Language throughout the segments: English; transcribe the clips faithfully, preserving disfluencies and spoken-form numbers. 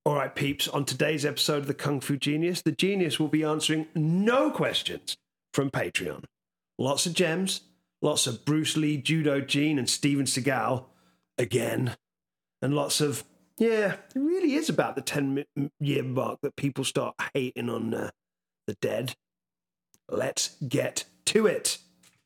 All right, peeps, on today's episode of the Kung Fu Genius, the genius will be answering no questions from Patreon. Lots of gems, lots of Bruce Lee, Judo Gene, and Steven Seagal, again, and lots of, yeah, it really is about the ten-year mark that people start hating on uh, the dead. Let's get to it.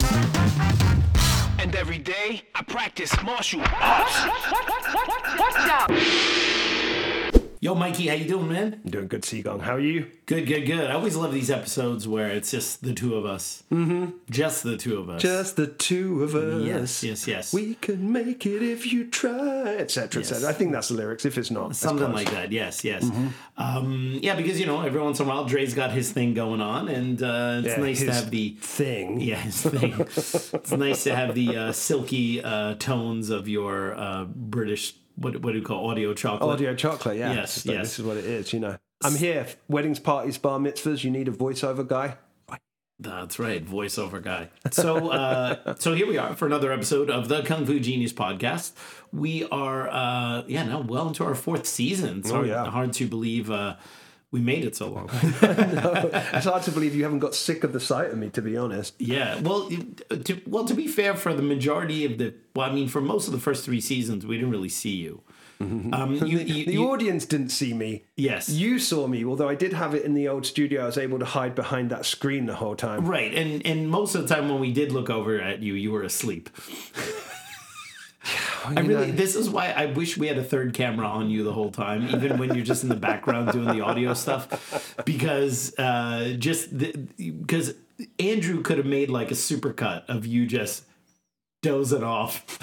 And every day, I practice martial arts. Watch out! Yo, Mikey, how you doing, man? I'm doing good, Seagong. How are you? Good, good, good. I always love these episodes where it's just the two of us. Mm-hmm. Just the two of us. Just the two of us. Yes, yes, yes. We can make it if you try, et cetera, et Yes. cetera. I think that's the lyrics. If it's not, that's Something close. like that, yes, yes. Mm-hmm. Um, yeah, because, you know, every once in a while, Dre's got his thing going on, and uh, it's Yeah, nice to his have the... thing. Yeah, his thing. It's nice to have the uh, silky uh, tones of your uh, British, what, what do you call audio chocolate? Audio chocolate, yeah. Yes, So yes. This is what it is, you know. I'm here. Weddings, parties, bar mitzvahs. You need a voiceover guy. That's right, voiceover guy. So, uh, so here we are for another episode of the Kung Fu Genius podcast. We are, uh, yeah, now well into our fourth season. It's Oh, hard, yeah. hard to believe uh, we made it so long. It's hard to believe you haven't got sick of the sight of me, to be honest. Yeah, well, to, well, to be fair, for the majority of the, well, I mean, for most of the first three seasons, we didn't really see you. Um, you, the you, the you- audience didn't see me. Yes. You saw me, although I did have it in the old studio. I was able to hide behind that screen the whole time. Right, and and most of the time when we did look over at you, you were asleep. I really, know. this is why I wish we had a third camera on you the whole time, even when you're just in the background doing the audio stuff, because uh, just because Andrew could have made like a supercut of you just dozing off.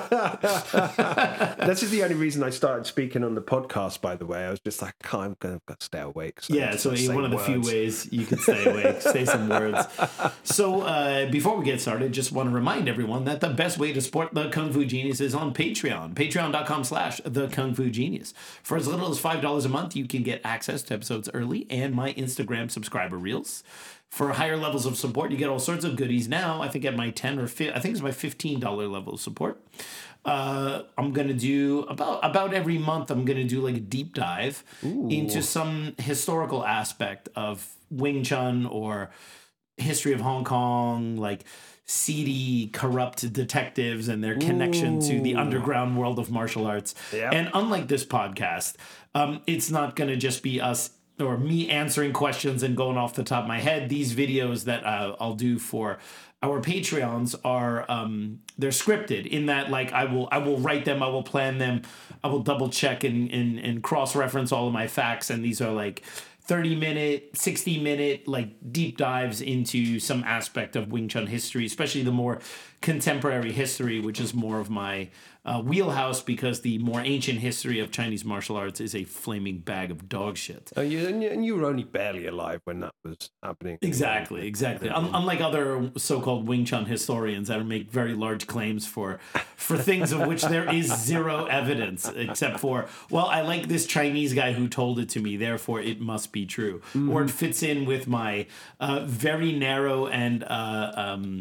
This is the only reason I started speaking on the podcast, by the way. I was just like, oh, I'm going to stay awake. So Yeah, so one of the few ways you can stay awake, say some words. So uh, before we get started, just want to remind everyone that the best way to support the Kung Fu Genius is on Patreon. Patreon.com slash the Kung Fu Genius. For as little as five dollars a month, you can get access to episodes early and my Instagram subscriber reels. For higher levels of support, you get all sorts of goodies now. I think at my ten or fi- I think it's my fifteen dollars level of support. Uh, I'm gonna do about about every month. I'm gonna do like a deep dive Ooh. into some historical aspect of Wing Chun or history of Hong Kong, like seedy, corrupt detectives and their connection to the Ooh. underground world of martial arts. Yep. And unlike this podcast, um, it's not gonna just be us or me answering questions and going off the top of my head. These videos that uh, I'll do for our Patreons are um, they're scripted in that like I will I will write them, I will plan them, I will double check and and, and cross reference all of my facts, and these are like thirty minute, sixty minute like deep dives into some aspect of Wing Chun history, especially the more contemporary history, which is more of my uh, wheelhouse, because the more ancient history of Chinese martial arts is a flaming bag of dog shit. Oh, you, and you- and you were only barely alive when that was happening. Exactly, exactly. Un- unlike other so-called Wing Chun historians that make very large claims for for things of which there is zero evidence, except for, well, I like this Chinese guy who told it to me, therefore it must be true, mm-hmm. or it fits in with my uh, very narrow and uh, um,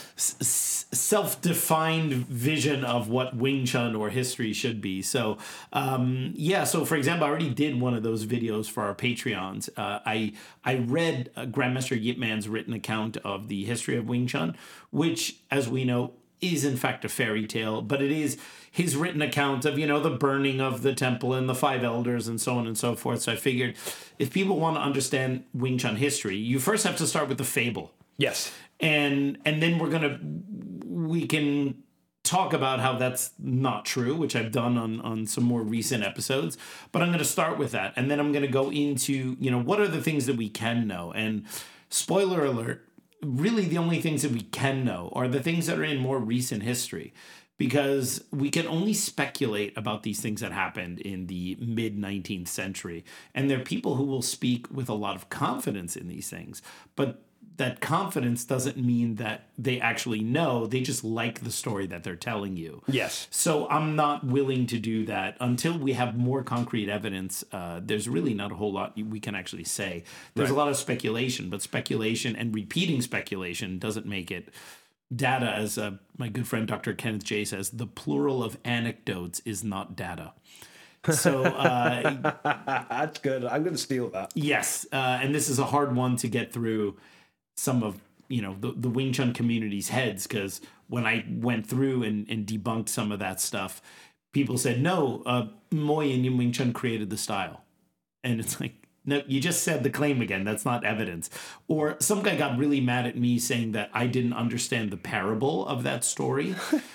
s- self-defined vision of what Wing Chun or history should be. So, um, yeah. So, for example, I already did one of those videos for our Patreons. Uh, I I read uh, Grandmaster Yip Man's written account of the history of Wing Chun, which, as we know, is in fact a fairy tale, but it is his written account of, you know, the burning of the temple and the five elders and so on and so forth. So I figured if people want to understand Wing Chun history, you first have to start with the fable. Yes. And and then we're gonna we can talk about how that's not true, which I've done on on some more recent episodes. But I'm gonna start with that, and then I'm gonna go into, you know, what are the things that we can know. And spoiler alert, really the only things that we can know are the things that are in more recent history, because we can only speculate about these things that happened in the mid nineteenth century. And there are people who will speak with a lot of confidence in these things, but that confidence doesn't mean that they actually know. They just like the story that they're telling you. Yes. So I'm not willing to do that until we have more concrete evidence. Uh, there's really not a whole lot we can actually say. There's Right. a lot of speculation, but speculation and repeating speculation doesn't make it data. As uh, my good friend Doctor Kenneth J says, the plural of anecdotes is not data. So uh, That's good. I'm going to steal that. yes, uh, and this is a hard one to get through some of you know the, the Wing Chun community's heads, because when I went through and, and debunked some of that stuff, people said, no, uh, Moy and Yin Wing Chun created the style. And it's like, no, you just said the claim again. That's not evidence. Or some guy got really mad at me saying that I didn't understand the parable of that story,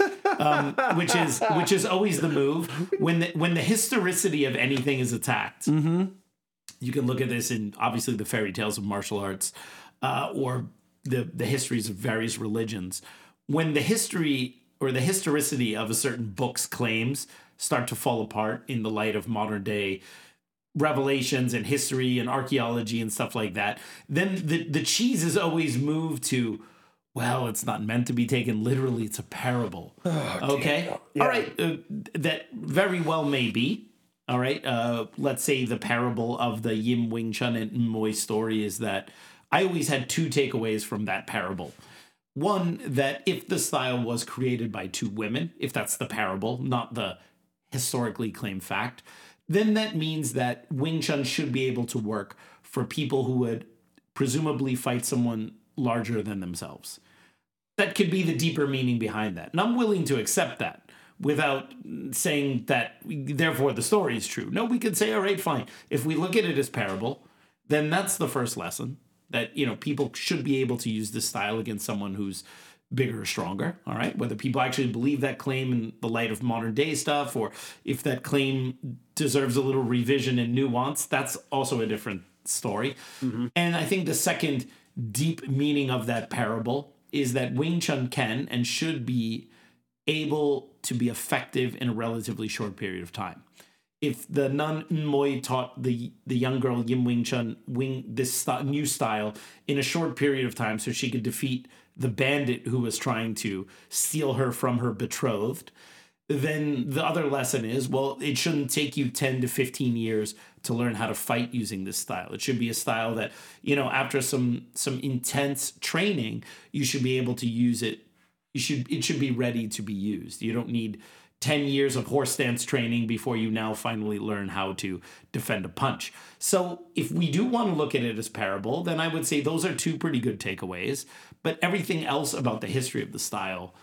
um, which is which is always the move. When the, when the historicity of anything is attacked, mm-hmm. you can look at this in obviously the fairy tales of martial arts uh, or the, the histories of various religions. When the history or the historicity of a certain book's claims start to fall apart in the light of modern day revelations and history and archaeology and stuff like that, then the, the cheese is always moved to, well, it's not meant to be taken literally. It's a parable. Oh, okay. Yeah. All right. Uh, that very well may be. All right. Uh, let's say the parable of the Yin Wing Chun and Moy story is that I always had two takeaways from that parable. One, that if the style was created by two women, if that's the parable, not the historically claimed fact, then that means that Wing Chun should be able to work for people who would presumably fight someone larger than themselves. That could be the deeper meaning behind that. And I'm willing to accept that without saying that, therefore, the story is true. No, we could say, all right, fine. If we look at it as parable, then that's the first lesson, that, you know, people should be able to use this style against someone who's bigger or stronger, all right? Whether people actually believe that claim in the light of modern day stuff, or if that claim deserves a little revision and nuance, that's also a different story. Mm-hmm. And I think the second deep meaning of that parable is that Wing Chun can and should be able to be effective in a relatively short period of time. If the nun Moy taught the the young girl Yin Wing Chun wing this st- new style in a short period of time so she could defeat the bandit who was trying to steal her from her betrothed, then the other lesson is, well, it shouldn't take you ten to fifteen years to learn how to fight using this style. It should be a style that, you know, after some some intense training, you should be able to use it. You should it should be ready to be used. You don't need ten years of horse stance training before you now finally learn how to defend a punch. So if we do want to look at it as parable, then I would say those are two pretty good takeaways. But everything else about the history of the style,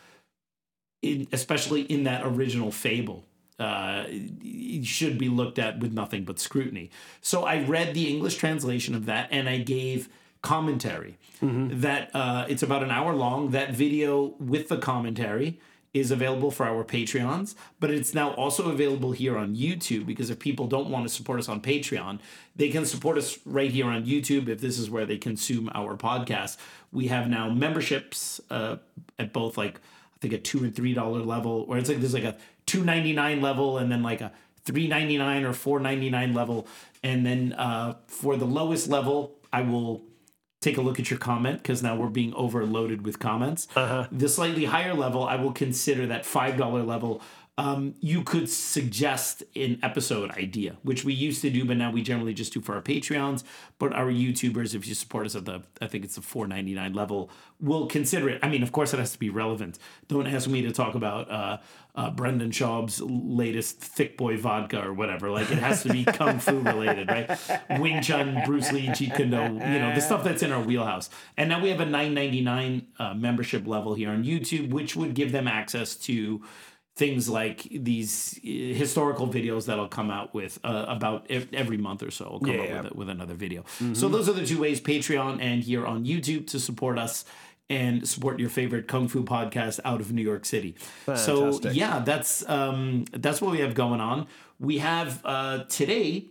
in, especially in that original fable, uh, it should be looked at with nothing but scrutiny. So I read the English translation of that, and I gave commentary. Mm-hmm. That uh, it's about an hour long. That video with the commentary is available for our Patreons, but it's now also available here on YouTube, because if people don't want to support us on Patreon, they can support us right here on YouTube if this is where they consume our podcast. We have now memberships uh, at both, like, I think a two and three dollar level, or it's like there's like a two ninety-nine level and then like a three ninety-nine or four ninety-nine level. And then uh, for the lowest level, I will take a look at your comment, because now we're being overloaded with comments. Uh-huh. The slightly higher level, I will consider that five dollar level. Um, you could suggest an episode idea, which we used to do, but now we generally just do for our Patreons. But our YouTubers, if you support us at the, I think it's the four ninety-nine level, will consider it. I mean, of course, it has to be relevant. Don't ask me to talk about uh, uh, Brendan Schaub's latest Thick Boy vodka or whatever. Like, it has to be Kung Fu related, right? Wing Chun, Bruce Lee, Jeet Kune Do, you know, the stuff that's in our wheelhouse. And now we have a nine ninety-nine uh, membership level here on YouTube, which would give them access to things like these historical videos that'll come out with uh, about every month or so. I'll come yeah. up with, with another video. Mm-hmm. So those are the two ways, Patreon and here on YouTube, to support us and support your favorite Kung Fu podcast out of New York City. Fantastic. So yeah, that's um, that's what we have going on. We have uh, today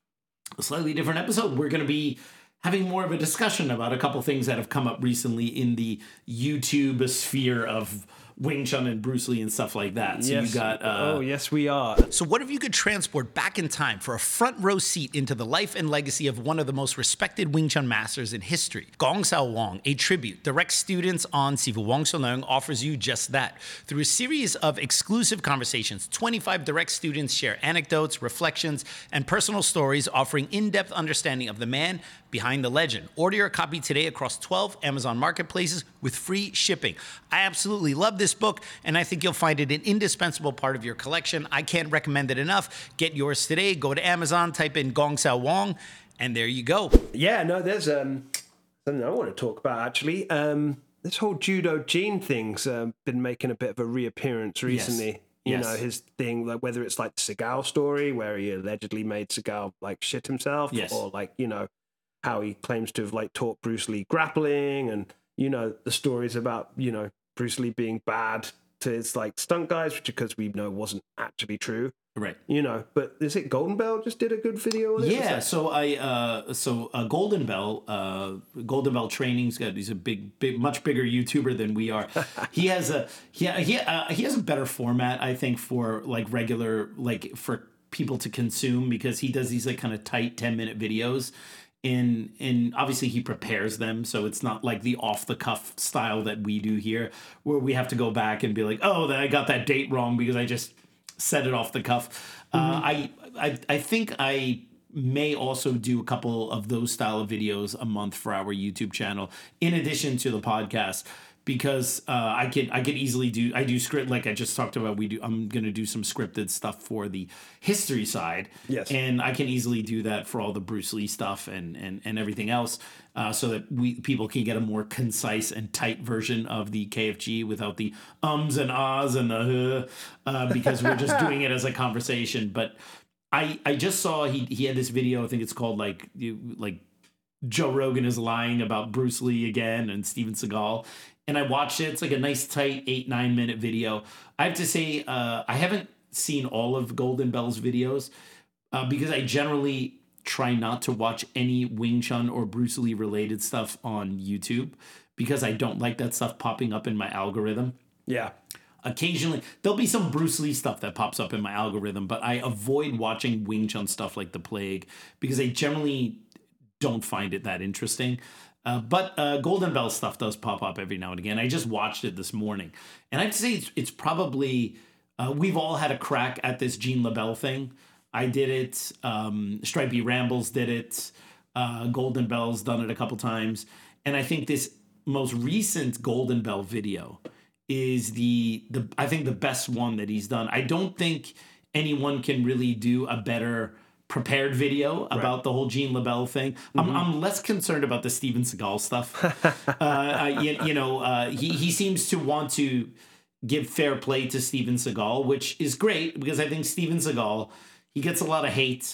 a slightly different episode. We're going to be having more of a discussion about a couple things that have come up recently in the YouTube sphere of Wing Chun and Bruce Lee and stuff like that. So yes. you got... Uh, oh, yes, we are. So what if you could transport back in time for a front row seat into the life and legacy of one of the most respected Wing Chun masters in history? Gong Sao Wong, a tribute direct students on Sifu Wong Sau Leung, offers you just that. Through a series of exclusive conversations, twenty-five direct students share anecdotes, reflections, and personal stories, offering in-depth understanding of the man behind the legend. Order your copy today across twelve Amazon marketplaces with free shipping. I absolutely love this this book, and I think you'll find it an indispensable part of your collection. I can't recommend it enough. Get yours today. Go to Amazon, type in Gong Xiao Wang, and there you go. Yeah, no, there's um, something I want to talk about, actually. Um, this whole Judo Gene thing's uh, been making a bit of a reappearance recently. Yes. You Yes. know, his thing, like whether it's like the Seagal story where he allegedly made Seagal like shit himself, Yes. or like, you know, how he claims to have like taught Bruce Lee grappling, and, you know, the stories about, you know, Bruce Lee being bad to his like stunt guys, which because we know wasn't actually true. Right. You know, but is it Golden Bell just did a good video on it? Yeah, Was that- so I uh so uh, Golden Bell uh Golden Bell Training's got he's a big big much bigger YouTuber than we are. He has a he he uh, he has a better format, I think, for like regular like for people to consume, because he does these like kind of tight ten minute videos. And and obviously he prepares them, so it's not like the off the cuff style that we do here, where we have to go back and be like, oh, I got that date wrong because I just said it off the cuff. Uh, I, I I think I may also do a couple of those style of videos a month for our YouTube channel, in addition to the podcast, because uh, I could I could easily do I do script, like I just talked about. We do I'm gonna do some scripted stuff for the history side, Yes. and I can easily do that for all the Bruce Lee stuff and and and everything else, uh, so that we people can get a more concise and tight version of the K F G without the ums and ahs and the uh, uh, because we're just doing it as a conversation. But I I just saw he he had this video. I think it's called like you like. Joe Rogan is lying about Bruce Lee again and Steven Seagal. And I watched it. It's like a nice, tight eight, nine minute video. I have to say, uh, I haven't seen all of Golden Bell's videos uh, because I generally try not to watch any Wing Chun or Bruce Lee related stuff on YouTube, because I don't like that stuff popping up in my algorithm. yeah. Occasionally, there'll be some Bruce Lee stuff that pops up in my algorithm, but I avoid watching Wing Chun stuff like The Plague because I generally don't find it that interesting. Uh, but uh, Golden Bell stuff does pop up every now and again. I just watched it this morning. And I have to say, it's, it's probably, uh, we've all had a crack at this Gene LaBelle thing. I did it. Um, Stripey Rambles did it. Uh, Golden Bell's done it a couple times. And I think this most recent Golden Bell video is the, the I think the best one that he's done. I don't think anyone can really do a better prepared video about the whole Gene LaBelle thing. I'm, I'm less concerned about the Steven Seagal stuff. uh, I, you, you know, uh, he, he seems to want to give fair play to Steven Seagal, which is great, because I think Steven Seagal, he gets a lot of hate.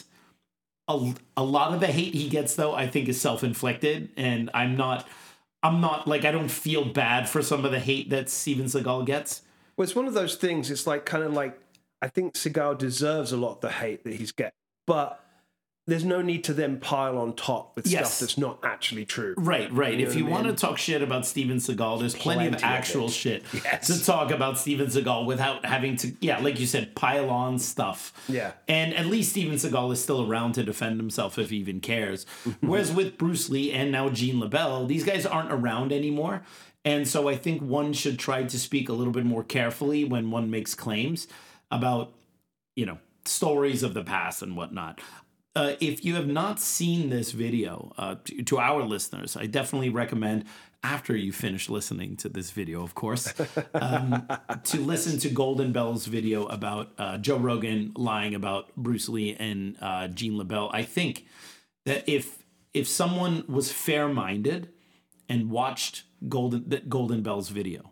A, a lot of the hate he gets, though, I think is self-inflicted, and I'm not, I'm not, like, I don't feel bad for some of the hate that Steven Seagal gets. Well, it's one of those things. It's like kind of like, I think Seagal deserves a lot of the hate that he's getting, but there's no need to then pile on top with Yes. stuff that's not actually true. Right, right. You know if you what I want to mean? talk shit about Steven Seagal, there's plenty, Plenty of of actual it. shit Yes. to talk about Steven Seagal without having to, yeah, like you said, pile on stuff. Yeah. And at least Steven Seagal is still around to defend himself if he even cares. Whereas with Bruce Lee and now Gene LaBelle, these guys aren't around anymore. And so I think one should try to speak a little bit more carefully when one makes claims about, you know, stories of the past and whatnot. Uh, if you have not seen this video, uh, to, to our listeners, I definitely recommend, after you finish listening to this video, of course, um, to listen to Golden Bell's video about uh, Joe Rogan lying about Bruce Lee and uh, Gene LaBelle. I think that if if someone was fair-minded and watched Golden the, Golden Bell's video,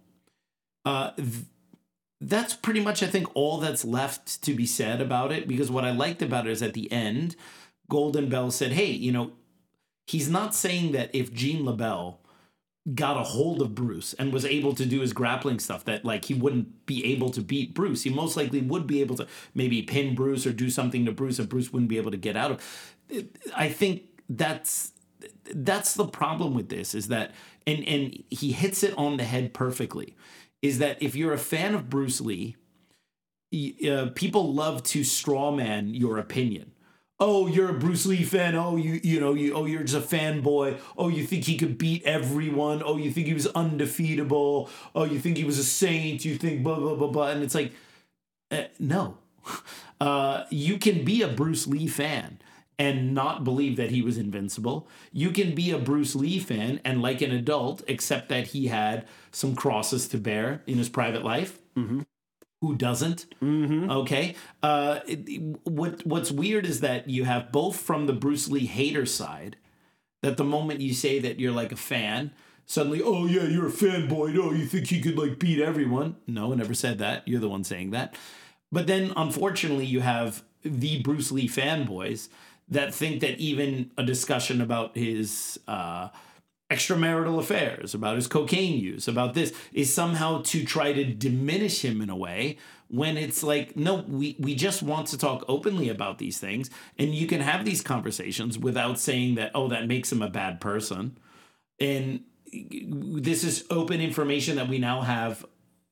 uh, th- that's pretty much, I think, all that's left to be said about it. Because what I liked about it is at the end, Golden Bell said, hey, you know, he's not saying that if Gene LaBelle got a hold of Bruce and was able to do his grappling stuff, that like he wouldn't be able to beat Bruce. He most likely would be able to maybe pin Bruce or do something to Bruce that Bruce wouldn't be able to get out of. I think that's that's the problem with this, is that, and and he hits it on the head perfectly, is that if you're a fan of Bruce Lee, uh, people love to strawman your opinion. Oh, you're a Bruce Lee fan. Oh, you you know, you oh, you're just a fanboy. Oh, you think he could beat everyone. Oh, you think he was undefeatable. Oh, you think he was a saint. You think blah, blah, blah, blah. And it's like, uh, no. Uh, you can be a Bruce Lee fan and not believe that he was invincible. You can be a Bruce Lee fan and like an adult accept that he had some crosses to bear in his private life. Mm-hmm. Who doesn't? Mm-hmm. Okay. Uh, it, what What's weird is that you have both from the Bruce Lee hater side, that the moment you say that you're like a fan, suddenly, oh yeah, you're a fanboy. No, you think he could like beat everyone. No, I never said that. You're the one saying that. But then unfortunately you have the Bruce Lee fanboys that think that even a discussion about his uh, extramarital affairs, about his cocaine use, about this, is somehow to try to diminish him in a way, when it's like, no, we, we just want to talk openly about these things. And you can have these conversations without saying that, oh, that makes him a bad person. And this is open information that we now have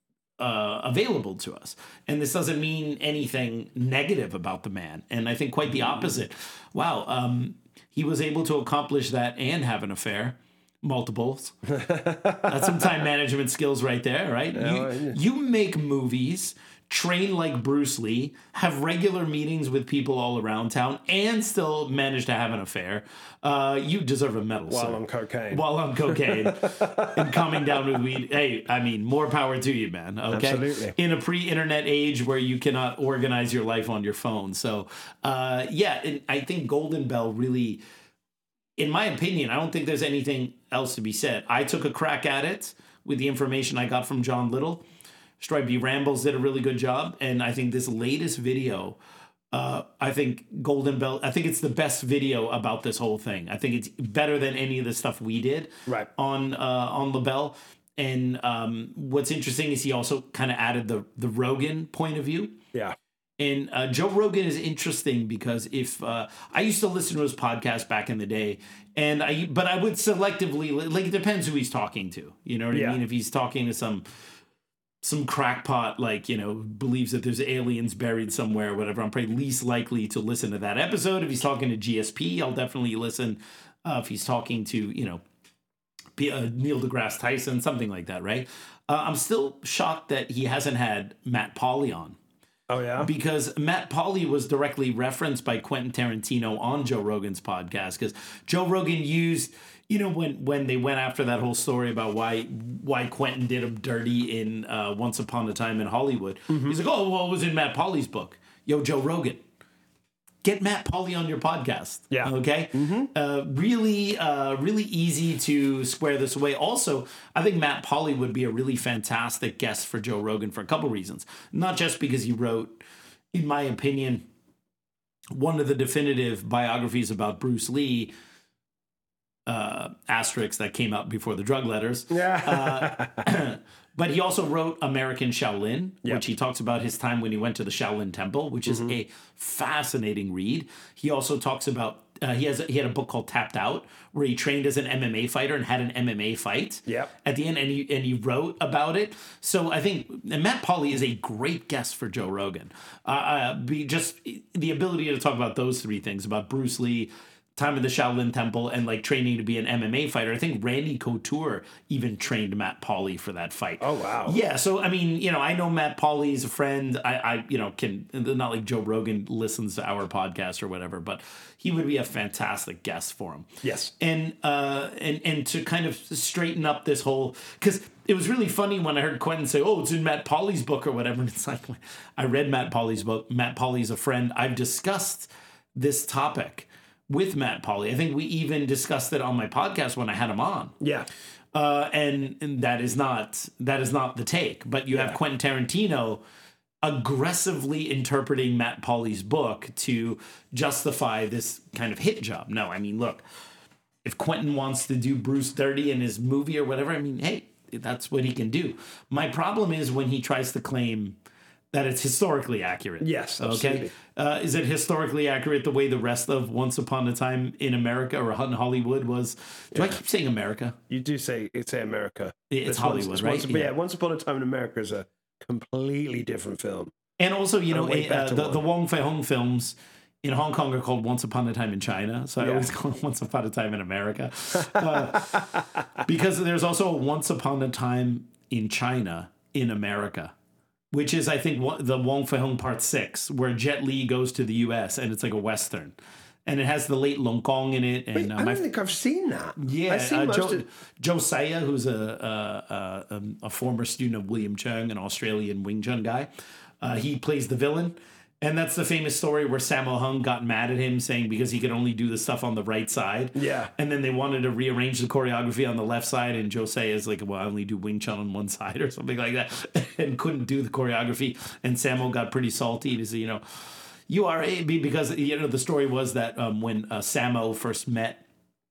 Uh, available to us. And this doesn't mean anything negative about the man. And I think quite the opposite. Wow. Um, he was able to accomplish that and have an affair. Multiples. That's some time management skills right there, right? You, you make movies, train like Bruce Lee, have regular meetings with people all around town, and still manage to have an affair. Uh, you deserve a medal. While sir. on cocaine. While on cocaine. And coming down with weed. Hey, I mean, more power to you, man. Okay? Absolutely. In a pre-internet age where you cannot organize your life on your phone. So, uh, yeah, and I think Golden Bell really, in my opinion, I don't think there's anything else to be said. I took a crack at it with the information I got from John Little. Stripey Rambles did a really good job. And I think this latest video, uh, I think Golden Bell, I think it's the best video about this whole thing. I think it's better than any of the stuff we did right. on uh, on LaBelle. And um, what's interesting is he also kind of added the, the Rogan point of view. Yeah. And uh, Joe Rogan is interesting because if uh, I used to listen to his podcast back in the day, and I but I would selectively, like, it depends who he's talking to. You know what yeah. I mean? If he's talking to some some crackpot, like, you know, believes that there's aliens buried somewhere or whatever, I'm probably least likely to listen to that episode. If he's talking to G S P, I'll definitely listen. Uh, if he's talking to, you know, P- uh, Neil deGrasse Tyson, something like that, right? Uh, I'm still shocked that he hasn't had Matt Pauly on. Oh, yeah? Because Matt Pauly was directly referenced by Quentin Tarantino on Joe Rogan's podcast, because Joe Rogan used, you know, when when they went after that whole story about why why Quentin did him dirty in uh, Once Upon a Time in Hollywood. Mm-hmm. He's like, oh, well, it was in Matt Pauly's book. Yo, Joe Rogan, get Matt Pauly on your podcast. Yeah. Okay. Mm-hmm. Uh, really, uh, really easy to square this away. Also, I think Matt Pauly would be a really fantastic guest for Joe Rogan for a couple reasons. Not just because he wrote, in my opinion, one of the definitive biographies about Bruce Lee, uh, asterisks that came out before the drug letters. Yeah. uh, But he also wrote American Shaolin, yep. which he talks about his time when he went to the Shaolin Temple, which is mm-hmm. a fascinating read. He also talks about, uh, he has he had a book called Tapped Out, where he trained as an M M A fighter and had an M M A fight yep. at the end, and he, and he wrote about it. So I think and Matt Pauly is a great guest for Joe Rogan. Uh, uh, be just the ability to talk about those three things, about Bruce Lee, time in the Shaolin Temple, and like training to be an M M A fighter. I think Randy Couture even trained Matt Pauly for that fight. Oh, wow. Yeah. So, I mean, you know, I know Matt Pauly is a friend. I, I, you know, can, not like Joe Rogan listens to our podcast or whatever, but he would be a fantastic guest for him. Yes. And, uh, and, and to kind of straighten up this whole, because it was really funny when I heard Quentin say, oh, it's in Matt Pauly's book or whatever. And it's like, I read Matt Pauly's book. Matt Pauly's a friend. I've discussed this topic with Matt Pauly. I think we even discussed it on my podcast when I had him on. Yeah. Uh, and, and that is not that is not the take. But you yeah. have Quentin Tarantino aggressively interpreting Matt Pauly's book to justify this kind of hit job. No, I mean, look, if Quentin wants to do Bruce dirty in his movie or whatever, I mean, hey, that's what he can do. My problem is when he tries to claim that it's historically accurate. Yes, absolutely. Okay. Uh, is it historically accurate the way the rest of Once Upon a Time in America or in Hollywood was? Do yeah. I keep saying America? You do say it's say America. It's, it's Hollywood, once, right? Once, yeah. yeah, Once Upon a Time in America is a completely different film. And also, you know, uh, the, the Wong Fei-hung films in Hong Kong are called Once Upon a Time in China. So I yeah. always call it Once Upon a Time in America. Uh, because there's also a Once Upon a Time in China in America, which is, I think, the Wong Fei-hung Part six, where Jet Li goes to the U S and it's like a Western. and it has the late Long Kong in it. And Wait, uh, I my don't think I've seen that. yeah, I've seen uh, most Joe, of- Josiah, who's a, a, a, um, a former student of William Cheung, an Australian Wing Chun guy. Uh, he plays the villain. And that's the famous story where Sammo Hung got mad at him saying because he could only do the stuff on the right side. Yeah. And then they wanted to rearrange the choreography on the left side. And Josiah is like, well, I only do Wing Chun on one side or something like that. And couldn't do the choreography. And Sammo got pretty salty to say, you know, you are a because, you know, the story was that um, when uh, Sammo first met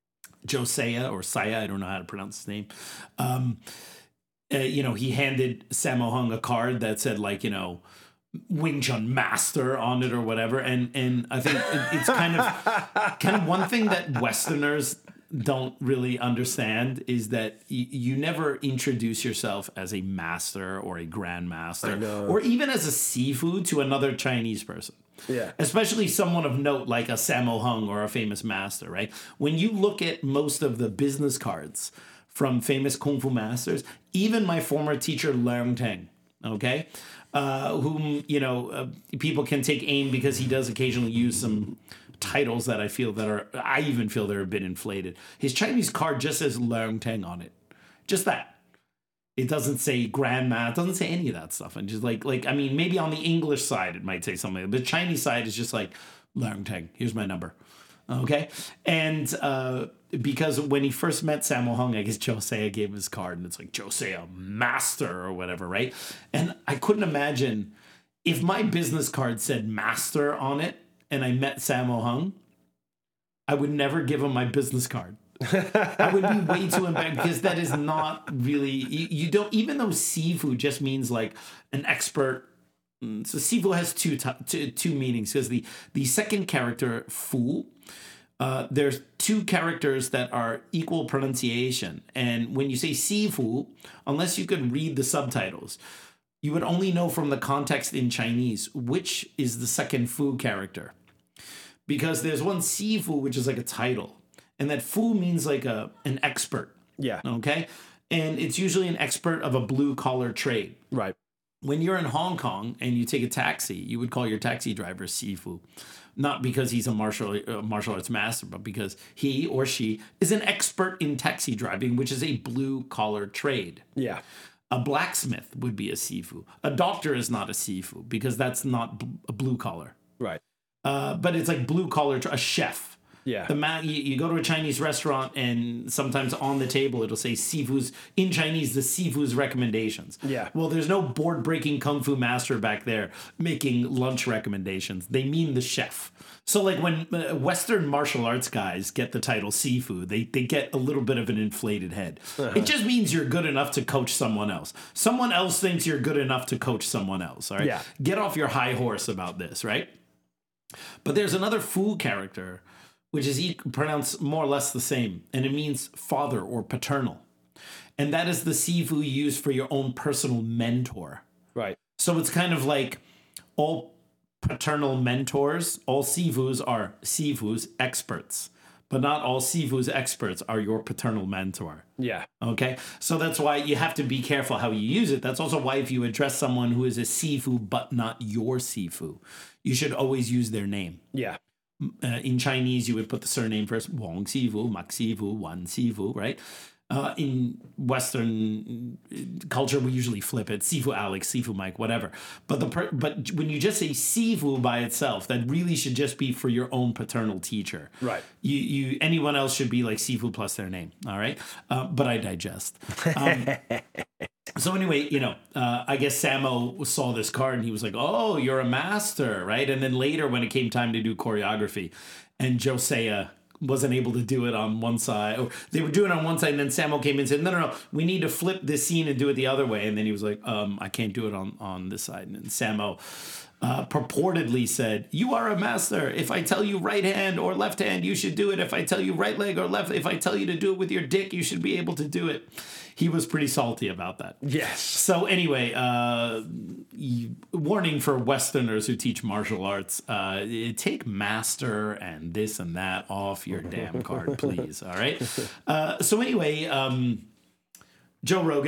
Josiah or Saya, I don't know how to pronounce his name. Um, uh, you know, he handed Sammo Hung a card that said like, you know, Wing Chun master on it or whatever. And and I think it, it's kind of kind of one thing that Westerners don't really understand is that y- you never introduce yourself as a master or a grandmaster or even as a sifu to another Chinese person. Yeah. Especially someone of note like a Sammo Hung or a famous master, right? When you look at most of the business cards from famous Kung Fu masters, even my former teacher, Leung Teng, okay? Uh, whom, you know, uh, people can take aim because he does occasionally use some titles that I feel that are, I even feel they're a bit inflated. His Chinese card just says Leung Teng on it. Just that. It doesn't say grandma. It doesn't say any of that stuff. And just like, like I mean, maybe on the English side it might say something, but the Chinese side is just like Leung Teng. Here's my number. Okay, and uh, because when he first met Sammo Hung, I guess Josiah gave him his card, and it's like Josiah Master or whatever, right? And I couldn't imagine if my business card said Master on it, and I met Sammo Hung, I would never give him my business card. I would be way too embarrassed because that is not really you, you don't even though Sifu just means like an expert. So Sifu has two t- two, two meanings because the the second character Fu, uh, there's two characters that are equal pronunciation, and when you say Sifu, unless you could read the subtitles, you would only know from the context in Chinese which is the second Fu character, because there's one Sifu which is like a title. And that Fu means like a an expert. Yeah. Okay. And it's usually an expert of a blue collar trade. Right. When you're in Hong Kong and you take a taxi, you would call your taxi driver Sifu. Not because he's a martial uh, martial arts master, but because he or she is an expert in taxi driving, which is a blue collar trade. Yeah. A blacksmith would be a Sifu. A doctor is not a Sifu because that's not b- a blue collar. Right. Uh, but it's like blue collar, a chef. Yeah. The man, you, you go to a Chinese restaurant and sometimes on the table it'll say Sifu's, in Chinese, the Sifu's recommendations. Yeah. Well, there's no board breaking kung fu master back there making lunch recommendations. They mean the chef. So like when uh, Western martial arts guys get the title Sifu, they, they get a little bit of an inflated head. Uh-huh. It just means you're good enough to coach someone else. Someone else thinks you're good enough to coach someone else. All right. Yeah. Get off your high horse about this, right? But there's another Fu character which is e- pronounced more or less the same, and it means father or paternal. And that is the Sifu used for your own personal mentor. Right. So it's kind of like all paternal mentors, all Sifus are Sifus experts, but not all Sifus experts are your paternal mentor. Yeah. Okay, so that's why you have to be careful how you use it. That's also why if you address someone who is a Sifu but not your Sifu, you should always use their name. Yeah. Uh, in Chinese, you would put the surname first, Wang Sifu, Mak Sifu, Wan Sifu, right? Uh, in Western culture, we usually flip it, Sifu Alex, Sifu Mike, whatever. But the per- but when you just say Sifu by itself, that really should just be for your own paternal teacher. Right. You you anyone else should be like Sifu plus their name. All right. Uh, but I digest. Um, So anyway, you know, uh, I guess Sammo saw this card and he was like, oh, you're a master, right? And then later when it came time to do choreography and Josiah wasn't able to do it on one side, or they were doing it on one side and then Sammo came in and said, no, no, no, we need to flip this scene and do it the other way. And then he was like, um, I can't do it on, on this side. And then Sammo uh, purportedly said, you are a master. If I tell you right hand or left hand, you should do it. If I tell you right leg or left, if I tell you to do it with your dick, you should be able to do it. He was pretty salty about that. Yes. So anyway, uh, warning for Westerners who teach martial arts, uh, take master and this and that off your damn card, please. All right. Uh, so anyway, um, Joe Rogan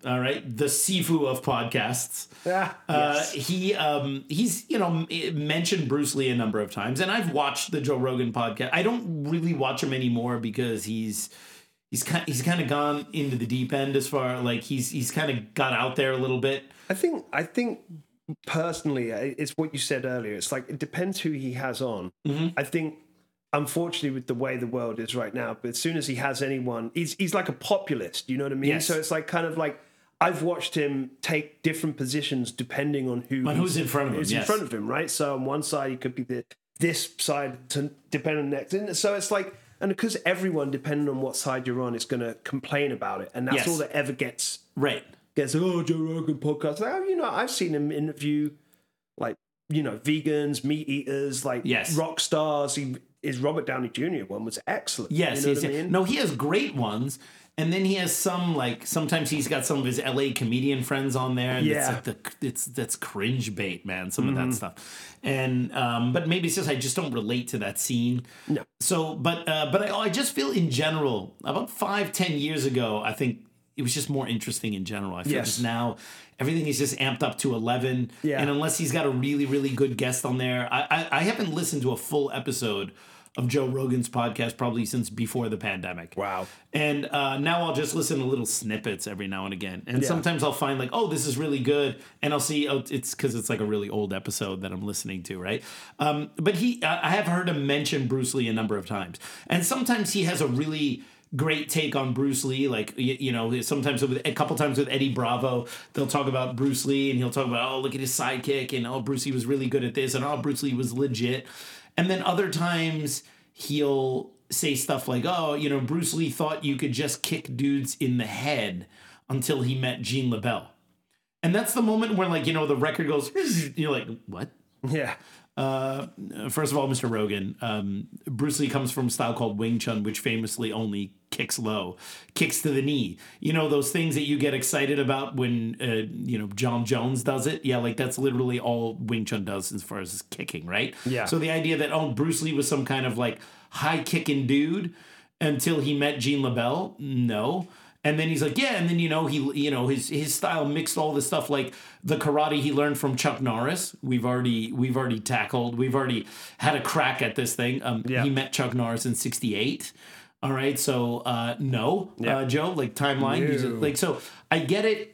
all right, the Sifu of podcasts. Ah, Uh, yes. he um, he's you know mentioned Bruce Lee a number of times, and I've watched the Joe Rogan podcast. I don't really watch him anymore because he's he's kind he's kind of gone into the deep end as far like he's he's kind of got out there a little bit. I think I think personally, it's what you said earlier. It's like it depends who he has on. Mm-hmm. I think, unfortunately, with the way the world is right now, but as soon as he has anyone, he's he's like a populist. You know what I mean? Yes. So it's like kind of like I've watched him take different positions depending on who On who's in front of him, Who's yes. in front of him, right? So on one side, he could be the this side to depend on the next. And so it's like, and because everyone, depending on what side you're on, is going to complain about it, and that's Yes. all that ever gets. Right. Gets oh Joe Rogan podcast. Like, oh, you know, I've seen him interview like you know vegans, meat eaters, like Yes. rock stars. He, his Robert Downey Junior one was excellent. Yes, you know yes, what I yes. mean? No, he has great ones, and then he has some like sometimes he's got some of his L A comedian friends on there, and Yeah. it's like the it's that's cringe bait, man. Some Mm-hmm. of that stuff, and um, but maybe it's just I just don't relate to that scene. No. So, but uh, but I I just feel in general about five ten years ago, I think it was just more interesting in general. I feel Yes. just now everything is just amped up to eleven, Yeah. and unless he's got a really really good guest on there, I I, I haven't listened to a full episode of Joe Rogan's podcast probably since before the pandemic. Wow. And uh, now I'll just listen to little snippets every now and again. And Yeah. sometimes I'll find like, oh, this is really good. And I'll see, oh, it's because it's like a really old episode that I'm listening to, right? Um, but he, I have heard him mention Bruce Lee a number of times. And sometimes he has a really great take on Bruce Lee. Like, you, you know, sometimes with, a couple times with Eddie Bravo, they'll talk about Bruce Lee and he'll talk about, oh, look at his sidekick. And, oh, Bruce Lee was really good at this. And, oh, Bruce Lee was legit. And then other times he'll say stuff like, oh, you know, Bruce Lee thought you could just kick dudes in the head until he met Gene LeBell. And that's the moment where, like, you know, the record goes, you're like, what? Yeah. Uh, first of all, Mister Rogan, um, Bruce Lee comes from a style called Wing Chun, which famously only kicks low, kicks to the knee. You know, those things that you get excited about when, uh, you know, John Jones does it. Yeah, like that's literally all Wing Chun does as far as kicking, right? Yeah. So the idea that, oh, Bruce Lee was some kind of like high kicking dude until he met Gene LeBell, no. And then he's like, yeah, and then, you know, he, you know, his his style mixed all this stuff like the karate he learned from Chuck Norris. We've already we've already tackled, we've already had a crack at this thing. Um, Yeah. He met Chuck Norris in sixty-eight. All right, so uh, no, Yeah. uh, Joe, like timeline, he's No. like so. I get it.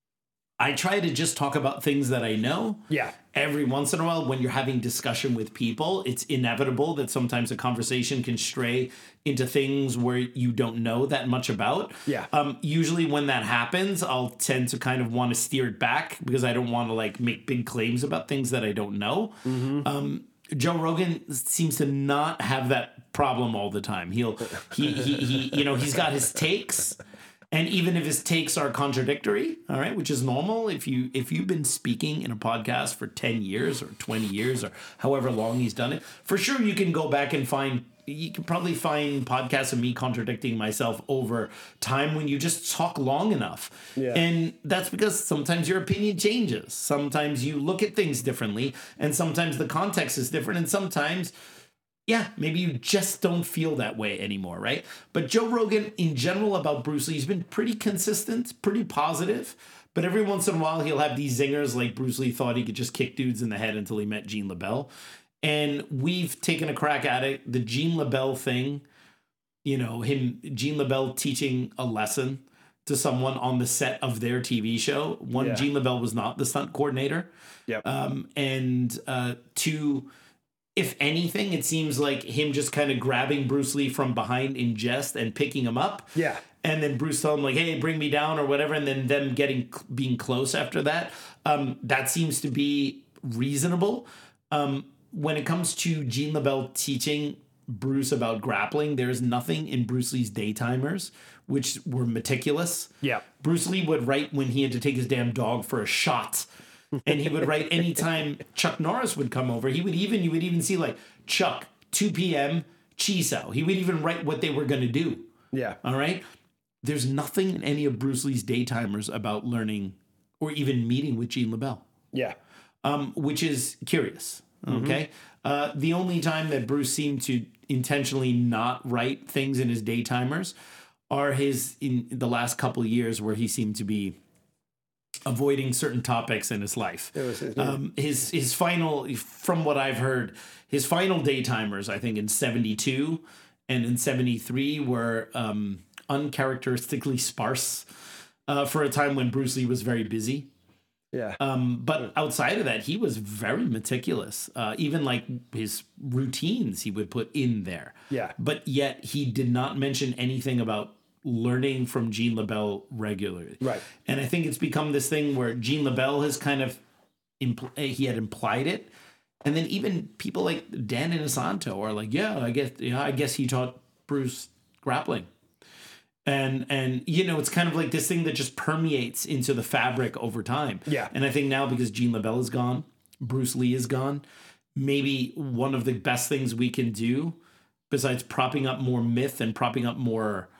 I try to just talk about things that I know. Yeah. Every once in a while, when you're having discussion with people, it's inevitable that sometimes a conversation can stray into things where you don't know that much about. Yeah. Um, usually when that happens, I'll tend to kind of want to steer it back because I don't want to like make big claims about things that I don't know. Um, Joe Rogan seems to not have that problem all the time. He'll he he, he you know, he's got his takes. And even if his takes are contradictory, all right, which is normal, if you if you've been speaking in a podcast for ten years or twenty years or however long he's done it, for sure you can go back and find you can probably find podcasts of me contradicting myself over time when you just talk long enough. Yeah. And that's because sometimes your opinion changes. Sometimes you look at things differently, and sometimes the context is different, and sometimes yeah, maybe you just don't feel that way anymore, right? But Joe Rogan, in general, about Bruce Lee, he's been pretty consistent, pretty positive. But every once in a while, he'll have these zingers like Bruce Lee thought he could just kick dudes in the head until he met Gene LeBell. And we've taken a crack at it. The Gene LeBell thing, you know, him, Gene LeBell teaching a lesson to someone on the set of their T V show. One, Yeah. Gene LeBell was not the stunt coordinator. Yep. Um, and uh, two, if anything, it seems like him just kind of grabbing Bruce Lee from behind in jest and picking him up. Yeah. And then Bruce told him like, hey, bring me down or whatever. And then them getting, being close after that. Um, that seems to be reasonable. Um, when it comes to Gene LeBell teaching Bruce about grappling, there's nothing in Bruce Lee's daytimers, which were meticulous. Yeah. Bruce Lee would write when he had to take his damn dog for a shot. And he would write anytime Chuck Norris would come over. He would even, you would even see like Chuck, two p.m., Chiso. He would even write what they were going to do. Yeah. All right. There's nothing in any of Bruce Lee's daytimers about learning or even meeting with Gene LeBell, Yeah. um, which is curious. Okay. Uh, the only time that Bruce seemed to intentionally not write things in his daytimers are his in the last couple of years where he seemed to be avoiding certain topics in his life. It was, it, um, his his final, from what I've heard, his final daytimers, I think in seventy-two and in seventy-three were um, uncharacteristically sparse uh, for a time when Bruce Lee was very busy. yeah. Um, but outside of that, he was very meticulous. Uh, even like his routines he would put in there. Yeah. But yet he did not mention anything about learning from Jean LaBelle regularly. Right. And I think it's become this thing where Jean LaBelle has kind of, impl- he had implied it. And then even people like Dan Inosanto are like, yeah, I guess, yeah, I guess he taught Bruce grappling. And, and you know, it's kind of like this thing that just permeates into the fabric over time. Yeah. And I think now because Jean LaBelle is gone, Bruce Lee is gone, maybe one of the best things we can do, besides propping up more myth and propping up more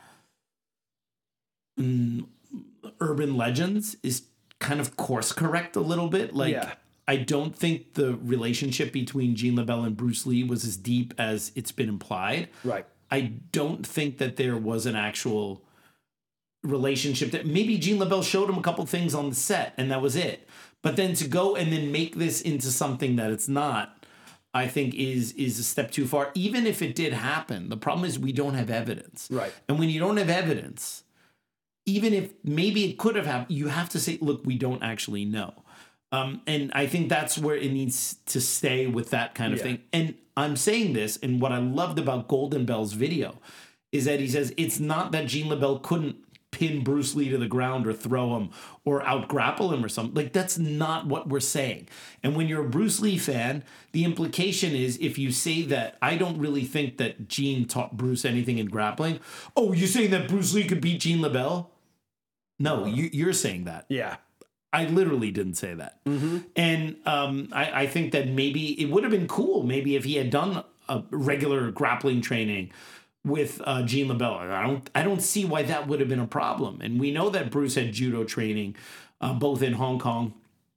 mm, urban legends, is kind of course correct a little bit. Like, Yeah. I don't think the relationship between Jean LaBelle and Bruce Lee was as deep as it's been implied. Right. I don't think that there was an actual relationship that maybe Jean LaBelle showed him a couple things on the set and that was it. But then to go and then make this into something that it's not, I think is is a step too far. Even if it did happen, the problem is we don't have evidence. Right. And when you don't have evidence, even if maybe it could have happened, you have to say, look, we don't actually know. Um, and I think that's where it needs to stay with that kind of Yeah. thing. And I'm saying this, and what I loved about Golden Bell's video is that he says it's not that Jean LaBelle couldn't pin Bruce Lee to the ground or throw him or out grapple him or something. Like, that's not what we're saying. And when you're a Bruce Lee fan, the implication is if you say that, I don't really think that Jean taught Bruce anything in grappling. Oh, you're saying that Bruce Lee could beat Jean LaBelle? No, you, you're saying that. Yeah. I literally didn't say that. Mm-hmm. And um, I, I think that maybe it would have been cool maybe if he had done a regular grappling training with uh, Jean LaBelle. I don't I don't see why that would have been a problem. And we know that Bruce had judo training uh, both in Hong Kong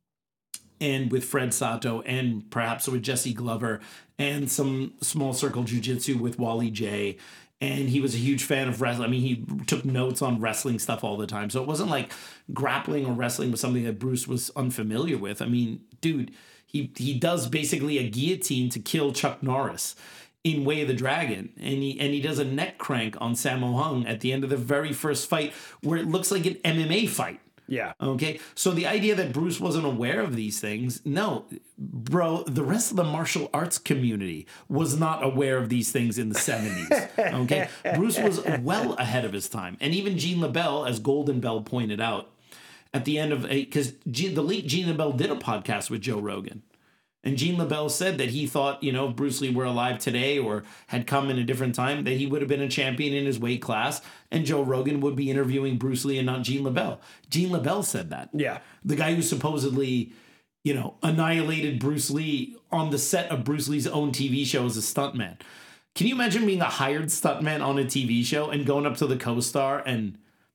and with Fred Sato and perhaps with Jesse Glover and some small circle jiu-jitsu with Wally J. And he was a huge fan of wrestling. I mean, he took notes on wrestling stuff all the time. So it wasn't like grappling or wrestling was something that Bruce was unfamiliar with. I mean, dude, he he does basically a guillotine to kill Chuck Norris in Way of the Dragon. And he and he does a neck crank on Sammo Hung at the end of the very first fight where it looks like an M M A fight. Yeah. Okay. So the idea that Bruce wasn't aware of these things, no, bro, the rest of the martial arts community was not aware of these things in the seventies. Okay. Bruce was well ahead of his time. And even Jean LaBelle, as Golden Bell pointed out, at the end of a, because the late Jean LaBelle did a podcast with Joe Rogan. And Jean LaBelle said that he thought, you know, if Bruce Lee were alive today or had come in a different time, that he would have been a champion in his weight class, and Joe Rogan would be interviewing Bruce Lee and not Jean LaBelle. Jean LaBelle said that. Yeah. The guy who supposedly, you know, annihilated Bruce Lee on the set of Bruce Lee's own T V show as a stuntman. Can you imagine being a hired stuntman on a T V show and going up to the co-star and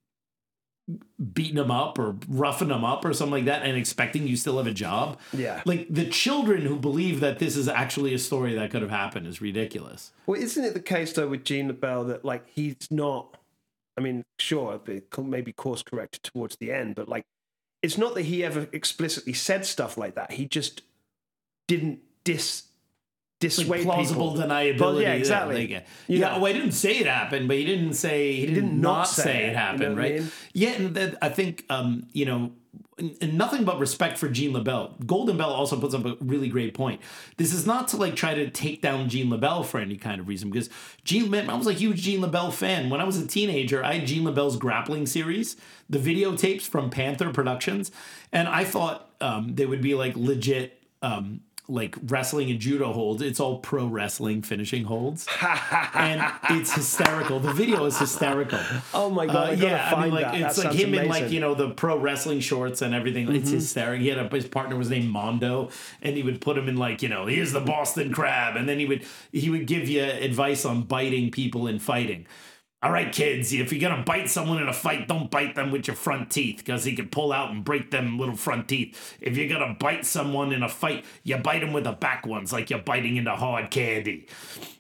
beating him up or roughing him up or something like that and expecting you still have a job? Yeah. Like, the children who believe that this is actually a story that could have happened is ridiculous. Well, isn't it the case, though, with Jean LaBelle that, like, he's not, I mean, sure, maybe course corrected towards the end, but, like, it's not that he ever explicitly said stuff like that. He just didn't dis dissuade Like plausible people. deniability. Well, yeah, exactly. Like, yeah, Yeah. well, I didn't say it happened, but he didn't say he, didn't didn't not not say, say it it, you happened, know what I right? mean? Yeah, and that, I think um, you know, and nothing but respect for Jean LaBelle. Golden Bell also puts up a really great point. This is not to like try to take down Jean LaBelle for any kind of reason, because Jean, man, I was a huge Jean LaBelle fan. When I was a teenager, I had Jean LaBelle's grappling series, the videotapes from Panther Productions, and I thought um, they would be like legit. Um, like wrestling and judo holds. It's all pro wrestling finishing holds. And it's hysterical. The video is hysterical. Oh my God, Uh, I gotta yeah, I find mean, like, that. it's That like sounds him in like, amazing. you know, the pro wrestling shorts and everything. It's hysterical. He had a, his partner was named Mondo, and he would put him in like, you know, here's the Boston Crab. And then he would, he would give you advice on biting people and fighting. All right, kids, if you're going to bite someone in a fight, don't bite them with your front teeth, because he could pull out and break them little front teeth. If you're going to bite someone in a fight, you bite them with the back ones, like you're biting into hard candy.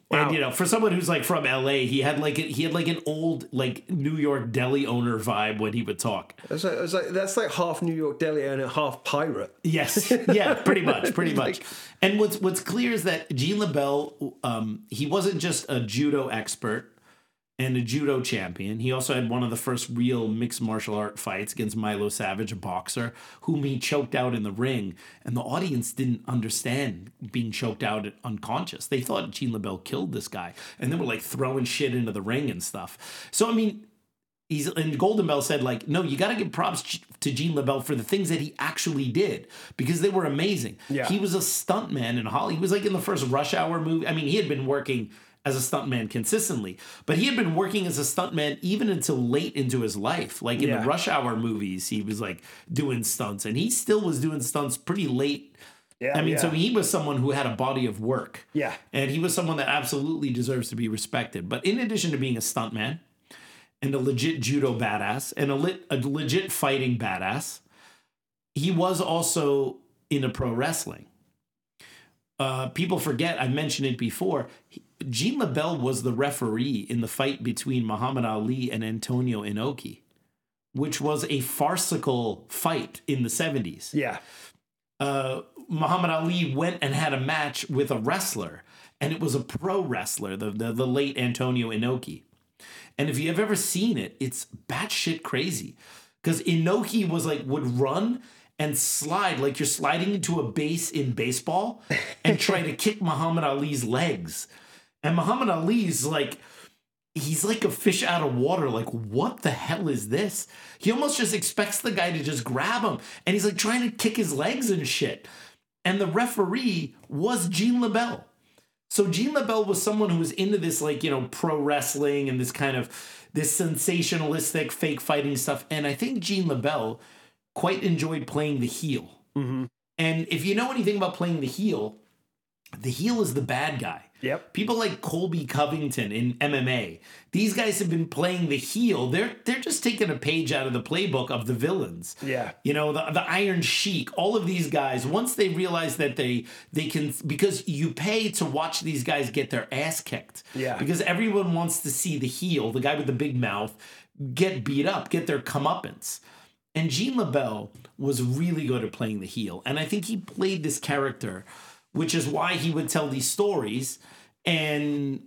And you know, for someone who's like from L A, he had like a, he had like an old like New York deli owner vibe when he would talk. It's like, it's like that's like half New York deli and a half pirate. Yes, yeah, pretty much, pretty much. And what's what's clear is that Gene LeBell, um, he wasn't just a judo expert and a judo champion. He also had one of the first real mixed martial art fights against Milo Savage, a boxer, whom he choked out in the ring. And the audience didn't understand being choked out unconscious. They thought Gene LeBell killed this guy. And they were like throwing shit into the ring and stuff. So, I mean, he's and Golden Bell said, like, no, you got to give props to Gene LeBell for the things that he actually did because they were amazing. Yeah. He was a stuntman in Hollywood. He was like in the first Rush Hour movie. I mean, he had been working as a stuntman consistently, but he had been working as a stuntman even until late into his life. Like in Yeah. the Rush Hour movies, he was like doing stunts, and he still was doing stunts pretty late. Yeah, I mean, yeah. so he was someone who had a body of work. Yeah. And he was someone that absolutely deserves to be respected. But in addition to being a stuntman and a legit judo badass and a, lit, a legit fighting badass, he was also into pro wrestling. Uh, people forget, I mentioned it before, he, Gene LeBell was the referee in the fight between Muhammad Ali and Antonio Inoki, which was a farcical fight in the seventies. Yeah. Uh, Muhammad Ali went and had a match with a wrestler, and it was a pro wrestler, the, the, the late Antonio Inoki. And if you have ever seen it, it's batshit crazy. Because Inoki was like, would run and slide like you're sliding into a base in baseball and try to kick Muhammad Ali's legs. And Muhammad Ali's like, he's like a fish out of water. Like, what the hell is this? He almost just expects the guy to just grab him. And he's like trying to kick his legs and shit. And the referee was Gene LeBell. So Gene LeBell was someone who was into this, like, you know, pro wrestling and this kind of, this sensationalistic fake fighting stuff. And I think Gene LeBell quite enjoyed playing the heel. Mm-hmm. And if you know anything about playing the heel, the heel is the bad guy. Yep. People like Colby Covington in M M A, these guys have been playing the heel. They're they're just taking a page out of the playbook of the villains. Yeah. You know, the, the Iron Sheik, all of these guys, once they realize that they they can, because you pay to watch these guys get their ass kicked. Yeah. Because everyone wants to see the heel, the guy with the big mouth, get beat up, get their comeuppance. And Gene LeBell was really good at playing the heel. And I think he played this character, which is why he would tell these stories and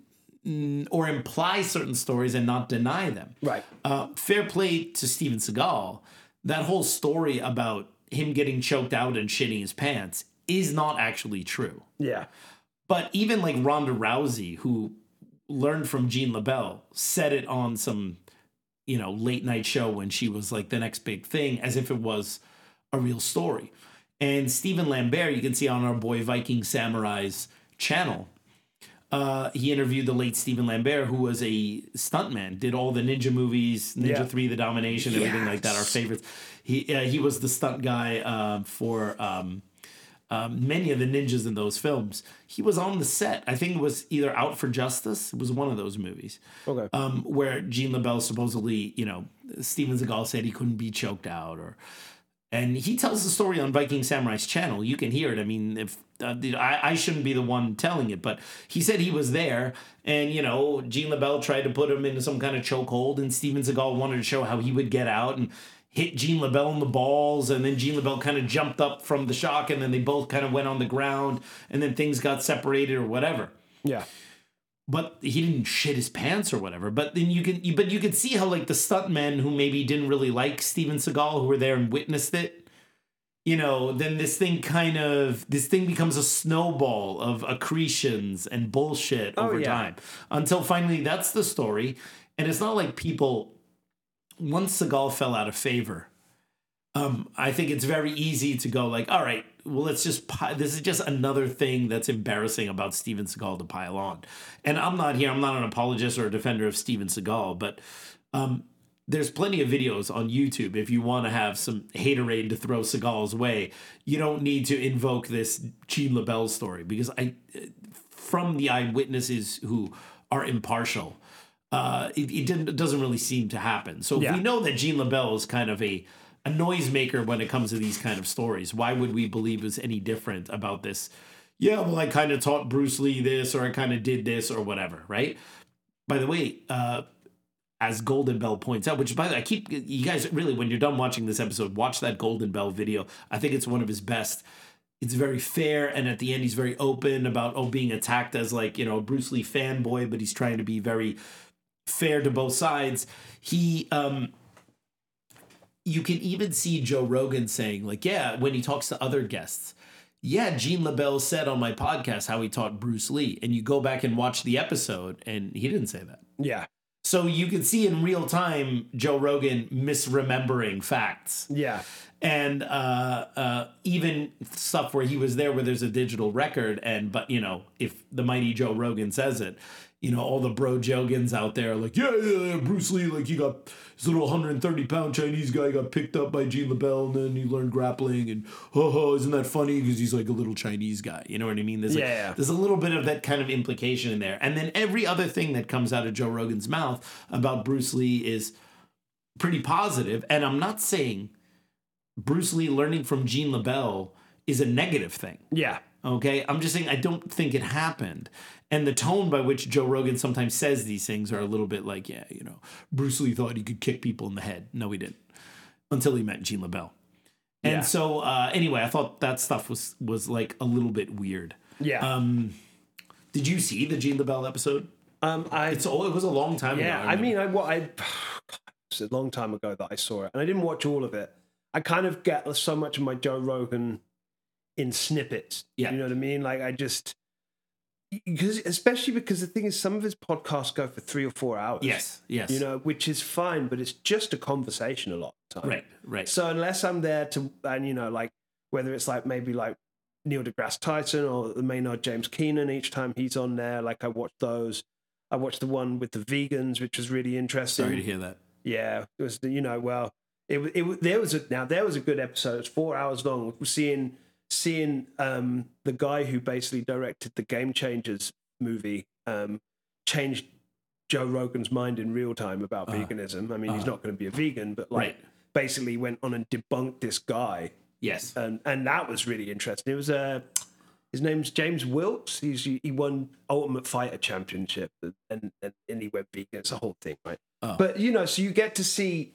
or imply certain stories and not deny them. Right. Uh, fair play to Steven Seagal. That whole story about him getting choked out and shitting his pants is not actually true. Yeah. But even like Ronda Rousey, who learned from Gene LeBell, said it on some, you know, late night show when she was like the next big thing, as if it was a real story. And Stephen Lambert, you can see on our boy Viking Samurai's channel, uh, he interviewed the late Stephen Lambert, who was a stuntman, did all the ninja movies, Ninja Yeah. three, The Domination, everything like that, our favorites. He uh, he was the stunt guy uh, for um, um, many of the ninjas in those films. He was on the set. I think it was either Out for Justice. It was one of those movies. Okay. Um, where Gene LeBell supposedly, you know, Steven Seagal said he couldn't be choked out, or, and he tells the story on Viking Samurai's channel. You can hear it. I mean, if uh, I, I shouldn't be the one telling it, but he said he was there, and you know, Gene LeBell tried to put him into some kind of chokehold, and Steven Seagal wanted to show how he would get out and hit Gene LeBell in the balls, and then Gene LeBell kind of jumped up from the shock, and then they both kind of went on the ground, and then things got separated or whatever. Yeah. But he didn't shit his pants or whatever. But then you can, you, but you could see how like the stuntmen who maybe didn't really like Steven Seagal, who were there and witnessed it, you know, then this thing kind of, this thing becomes a snowball of accretions and bullshit Oh, over yeah. time until finally that's the story. And it's not like people, once Seagal fell out of favor, um, I think it's very easy to go like, all right, well, let's just, pi- this is just another thing that's embarrassing about Steven Seagal to pile on. And I'm not here, I'm not an apologist or a defender of Steven Seagal, but um, there's plenty of videos on YouTube if you want to have some haterade to throw Seagal's way. You don't need to invoke this Gene LeBell story, because I, from the eyewitnesses who are impartial, uh, it, it, didn't, it doesn't really seem to happen. So if Yeah. we know that Gene LeBell is kind of a, a noisemaker when it comes to these kind of stories, why would we believe it's any different about this, yeah, well, I kind of taught Bruce Lee this, or I kind of did this, or whatever, right? By the way, uh, as Golden Bell points out, which by the way, I keep, you guys really, when you're done watching this episode, watch that Golden Bell video. I think it's one of his best. It's very fair, and at the end, he's very open about, oh, being attacked as, like, you know, a Bruce Lee fanboy, but he's trying to be very fair to both sides. He, um, you can even see Joe Rogan saying, like, yeah, when he talks to other guests, yeah, Gene LaBelle said on my podcast how he taught Bruce Lee. And you go back and watch the episode, and he didn't say that. Yeah. So you can see in real time Joe Rogan misremembering facts. Yeah. And uh, uh, even stuff where he was there where there's a digital record. And, but, you know, if the mighty Joe Rogan says it, you know, all the bro Jogans out there are like, yeah, yeah, yeah, Bruce Lee, like, he got this little one hundred thirty pound Chinese guy got picked up by Gene LaBelle, and then he learned grappling, and ho ho, isn't that funny? Because he's like a little Chinese guy. You know what I mean? There's like, yeah. There's a little bit of that kind of implication in there. And then every other thing that comes out of Joe Rogan's mouth about Bruce Lee is pretty positive. And I'm not saying Bruce Lee learning from Gene LaBelle is a negative thing. Yeah. Okay? I'm just saying I don't think it happened. And the tone by which Joe Rogan sometimes says these things are a little bit like, yeah, you know, Bruce Lee thought he could kick people in the head. No, he didn't. Until he met Gene LaBelle. And Yeah. so, uh, anyway, I thought that stuff was was like a little bit weird. Yeah. Um, did you see the Gene LaBelle episode? Um, I It's oh, it was a long time yeah. ago. I mean, I what I it's a long time ago that I saw it, and I didn't watch all of it. I kind of get so much of my Joe Rogan in snippets. Yeah. You know what I mean? Like I just because especially because the thing is, some of his podcasts go for three or four hours. yes, yes, You know, which is fine, but it's just a conversation a lot of the time. right, right. So unless I'm there to, and you know, like whether it's like maybe like Neil deGrasse Tyson or the Maynard James Keenan, each time he's on there, like I watch those. I watched the one with the vegans, which was really interesting. Sorry to hear that. Yeah, it was. You know, well, it it there was a now there was a good episode. It's four hours long. Seeing seeing um, the guy who basically directed the Game Changers movie um, changed Joe Rogan's mind in real time about uh, veganism. I mean, uh, he's not going to be a vegan, but like right. basically went on and debunked this guy, Yes. and and that was really interesting. It was a. Uh, his name's James Wilkes. He's he won Ultimate Fighter Championship, and and, and he went vegan. It's a whole thing, right? Oh. But you know, so you get to see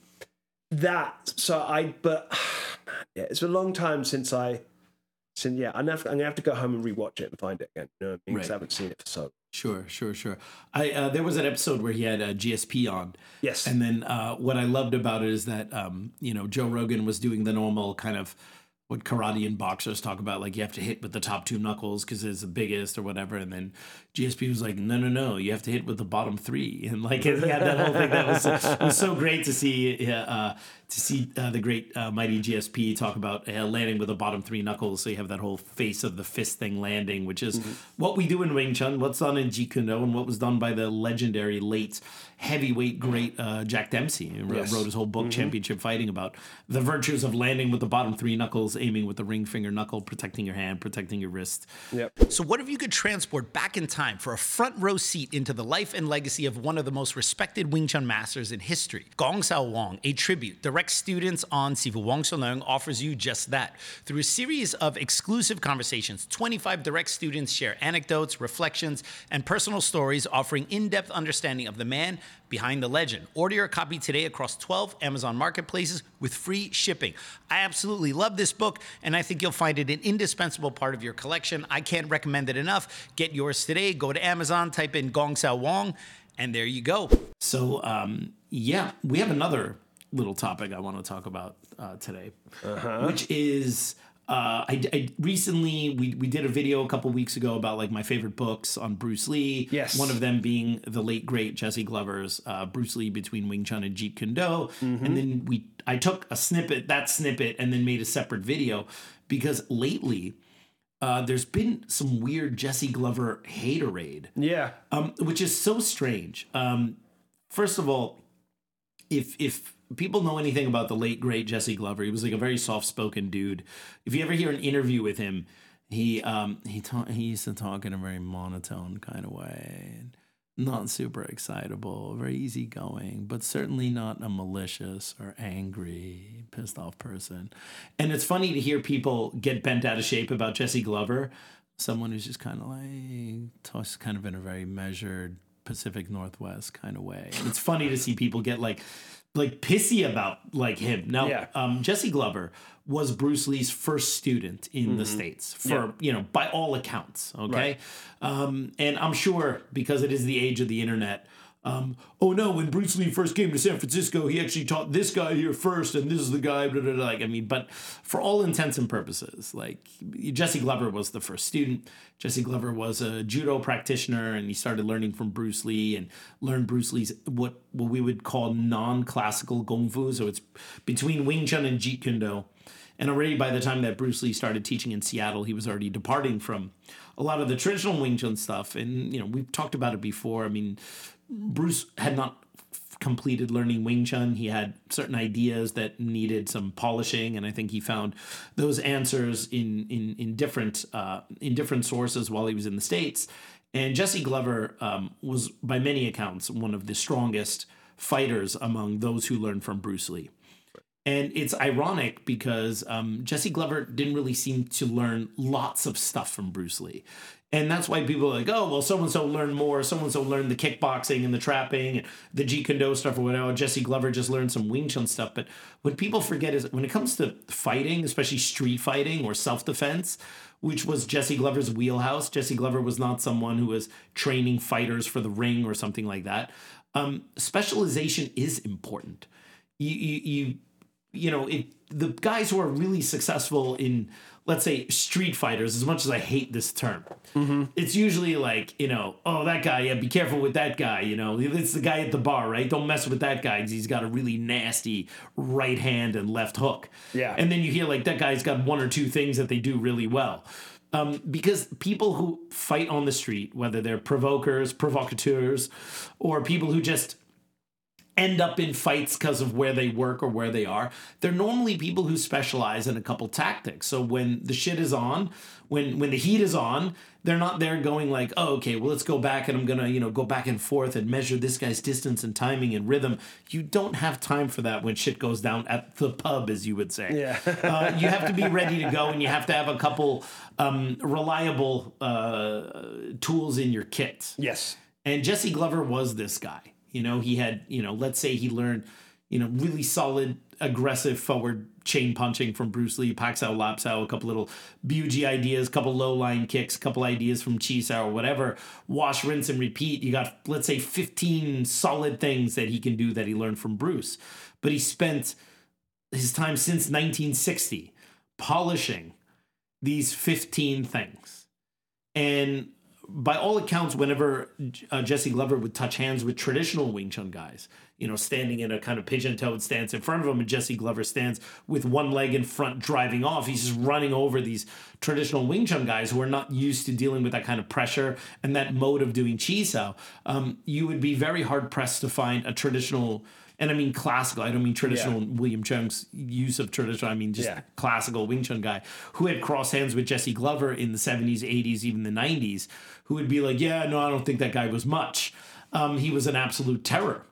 that. So I, but yeah, it's a long time since I, since yeah, I'm gonna have, I'm gonna have to go home and rewatch it and find it again. You know what I mean? Because Right. I haven't seen it for so long. Sure, sure, sure. I uh, there was an episode where he had uh, G S P on. Yes. And then uh, what I loved about it is that um, you know, Joe Rogan was doing the normal kind of what karate and boxers talk about, like you have to hit with the top two knuckles because it's the biggest or whatever. And then G S P was like, no, no, no, you have to hit with the bottom three. And like he had that whole thing that was, it was so great to see uh, to see uh, the great uh, mighty G S P talk about uh, landing with the bottom three knuckles. So you have that whole face of the fist thing landing, which is mm-hmm. what we do in Wing Chun, what's done in Jeet Kune Do, and what was done by the legendary late heavyweight great uh, Jack Dempsey. He wrote, Yes. wrote his whole book, mm-hmm. Championship Fighting, about the virtues of landing with the bottom three knuckles, aiming with the ring finger knuckle, protecting your hand, protecting your wrist. Yep. So what if you could transport back in time for a front row seat into the life and legacy of one of the most respected Wing Chun masters in history? Gong Sao Wong, a tribute direct students on Sifu Wong Sul Leung, offers you just that. Through a series of exclusive conversations, twenty-five direct students share anecdotes, reflections, and personal stories offering in-depth understanding of the man behind the legend. Order your copy today across twelve Amazon marketplaces with free shipping. I absolutely love this book, and I think you'll find it an indispensable part of your collection. I can't recommend it enough. Get yours today. Go to Amazon, type in Gong Sao Wong, and there you go. So, um, yeah, we have another little topic I want to talk about uh, today, uh-huh. which is uh, I, I recently we we did a video a couple weeks ago about like my favorite books on Bruce Lee. Yes. One of them being the late great Jesse Glover's uh, Bruce Lee Between Wing Chun and Jeet Kune Do, mm-hmm. and then we I took a snippet that snippet and then made a separate video because lately. Uh, there's been some weird Jesse Glover haterade, Yeah. um, which is so strange. Um, first of all, if if people know anything about the late great Jesse Glover, he was like a very soft spoken dude. If you ever hear an interview with him, he um, he ta- he used to talk in a very monotone kind of way, not super excitable, very easygoing, but certainly not a malicious or angry, pissed off person. And it's funny to hear people get bent out of shape about Jesse Glover, someone who's just kind of like talks kind of in a very measured Pacific Northwest kind of way. And it's funny to see people get like like pissy about like him. Now, Yeah. um, Jesse Glover was Bruce Lee's first student in the States for, Yeah. you know, by all accounts. Okay. Right. Um, and I'm sure because it is the age of the internet, um, oh no, when Bruce Lee first came to San Francisco, he actually taught this guy here first, and this is the guy, blah, blah, blah. Like, I mean, but for all intents and purposes, like Jesse Glover was the first student. Jesse Glover was a judo practitioner, and he started learning from Bruce Lee and learned Bruce Lee's what, what we would call non-classical Kung Fu. So it's between Wing Chun and Jeet Kune Do. And already by the time that Bruce Lee started teaching in Seattle, he was already departing from a lot of the traditional Wing Chun stuff. And, you know, we've talked about it before. I mean, Bruce had not f- completed learning Wing Chun. He had certain ideas that needed some polishing, and I think he found those answers in in in different uh, in different sources while he was in the States. And Jesse Glover um, was, by many accounts, one of the strongest fighters among those who learned from Bruce Lee. And it's ironic because um, Jesse Glover didn't really seem to learn lots of stuff from Bruce Lee. And that's why people are like, oh, well, so-and-so learned more. So-and-so learned the kickboxing and the trapping and the Jeet Kune Do stuff or whatever. Jesse Glover just learned some Wing Chun stuff. But what people forget is when it comes to fighting, especially street fighting or self-defense, which was Jesse Glover's wheelhouse. Jesse Glover was not someone who was training fighters for the ring or something like that. Um, specialization is important. You, you, you you know, it, the guys who are really successful in, let's say, street fighters, as much as I hate this term, mm-hmm. it's usually like, you know, oh, that guy, yeah, be careful with that guy, you know, it's the guy at the bar, right? Don't mess with that guy because he's got a really nasty right hand and left hook. Yeah. And then you hear like that guy's got one or two things that they do really well. Um, because people who fight on the street, whether they're provokers, provocateurs, or people who just end up in fights because of where they work or where they are, they're normally people who specialize in a couple tactics. So when the shit is on, when when the heat is on, they're not there going like, oh, okay, well, let's go back and I'm going to, you know, go back and forth and measure this guy's distance and timing and rhythm. You don't have time for that when shit goes down at the pub, as you would say. Yeah. uh, you have to be ready to go, and you have to have a couple um, reliable uh, tools in your kit. Yes. And Jesse Glover was this guy. You know, he had, you know, let's say he learned, you know, really solid, aggressive forward chain punching from Bruce Lee, Pak Sao, Lap Sao, a couple little Buji ideas, a couple low line kicks, a couple ideas from Chi Sao or whatever. Wash, rinse, and repeat. You got, let's say, fifteen solid things that he can do that he learned from Bruce. But he spent his time since nineteen sixty polishing these fifteen things. And by all accounts, whenever uh, Jesse Glover would touch hands with traditional Wing Chun guys, you know, standing in a kind of pigeon-toed stance in front of him, and Jesse Glover stands with one leg in front driving off, he's just running over these traditional Wing Chun guys who are not used to dealing with that kind of pressure and that mode of doing Chi Sao. Um, you would be very hard-pressed to find a traditional, and I mean classical, I don't mean traditional yeah. William Cheung's use of traditional, I mean just yeah. classical Wing Chun guy who had crossed hands with Jesse Glover in the seventies, eighties, even the nineties, who would be like, yeah, no, I don't think that guy was much. Um, he was an absolute terror.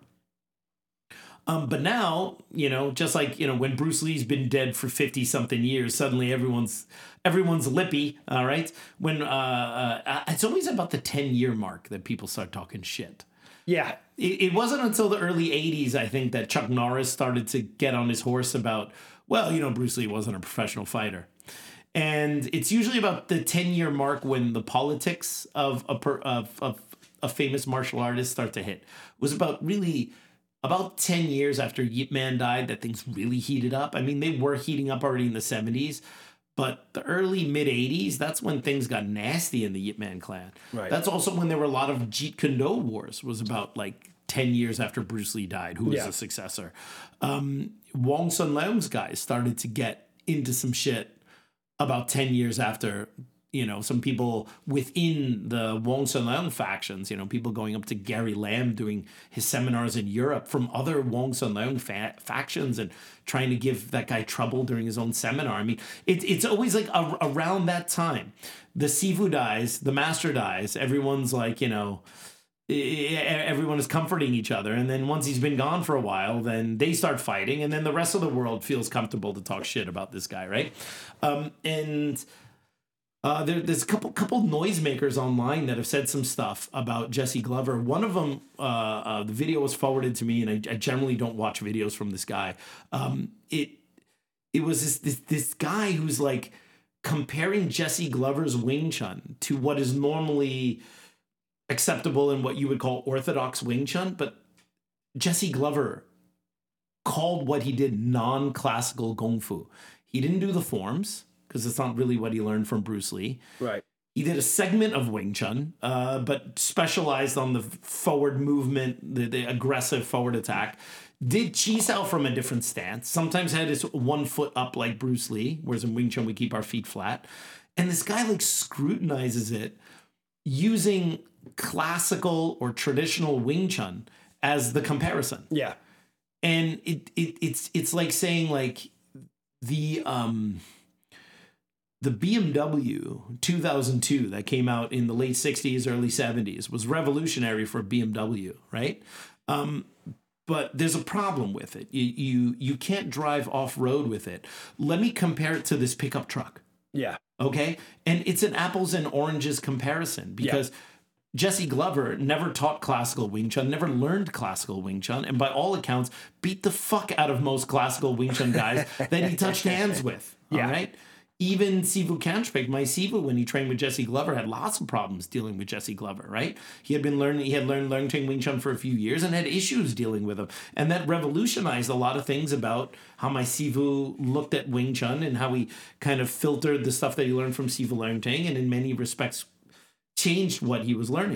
Um, but now, you know, just like, you know, when Bruce Lee's been dead for fifty something years, suddenly everyone's everyone's lippy. All right. When uh, uh, it's always about the ten year mark that people start talking shit. Yeah. It, it wasn't until the early eighties, I think, that Chuck Norris started to get on his horse about, well, you know, Bruce Lee wasn't a professional fighter. And it's usually about the ten year mark when the politics of a, per, of, of a famous martial artist start to hit. It was about really about ten years after Yip Man died that things really heated up. I mean, they were heating up already in the seventies, but the early mid eighties, that's when things got nasty in the Yip Man clan. Right. That's also when there were a lot of Jeet Kune Do wars, was about like ten years after Bruce Lee died, who was yeah. the successor. Um, Wong Sun Leung's guys started to get into some shit about ten years after, you know, some people within the Wong Sun Leung factions, you know, people going up to Gary Lamb doing his seminars in Europe from other Wong Sun Leung fa- factions and trying to give that guy trouble during his own seminar. I mean, it, it's always like a, around that time. The Sifu dies, the master dies, everyone's like, you know, everyone is comforting each other. And then once he's been gone for a while, then they start fighting. And then the rest of the world feels comfortable to talk shit about this guy, right? Um, and Uh, there, there's a couple couple noisemakers online that have said some stuff about Jesse Glover. One of them, uh, uh, the video was forwarded to me, and I, I generally don't watch videos from this guy. Um, it it was this, this this guy who's like comparing Jesse Glover's Wing Chun to what is normally acceptable in what you would call orthodox Wing Chun, but Jesse Glover called what he did non-classical Kung Fu. He didn't do the forms, because it's not really what he learned from Bruce Lee. Right. He did a segment of Wing Chun, uh, but specialized on the forward movement, the, the aggressive forward attack. Did Chi Sao from a different stance. Sometimes had his one foot up like Bruce Lee, whereas in Wing Chun we keep our feet flat. And this guy like scrutinizes it using classical or traditional Wing Chun as the comparison. Yeah. And it, it it's it's like saying like the um the B M W two thousand two that came out in the late sixties, early seventies was revolutionary for B M W, right? Um, but there's a problem with it. You, you you can't drive off-road with it. Let me compare it to this pickup truck. Yeah. Okay? And it's an apples and oranges comparison because yeah. Jesse Glover never taught classical Wing Chun, never learned classical Wing Chun, and by all accounts, beat the fuck out of most classical Wing Chun guys that he touched hands with. Yeah. All right? Even Sifu Kanchpik, my Sifu, when he trained with Jesse Glover, had lots of problems dealing with Jesse Glover, right? He had been learning, he had learned learning Wing Chun for a few years and had issues dealing with him. And that revolutionized a lot of things about how my Sifu looked at Wing Chun and how he kind of filtered the stuff that he learned from Sifu Learning and in many respects changed what he was learning.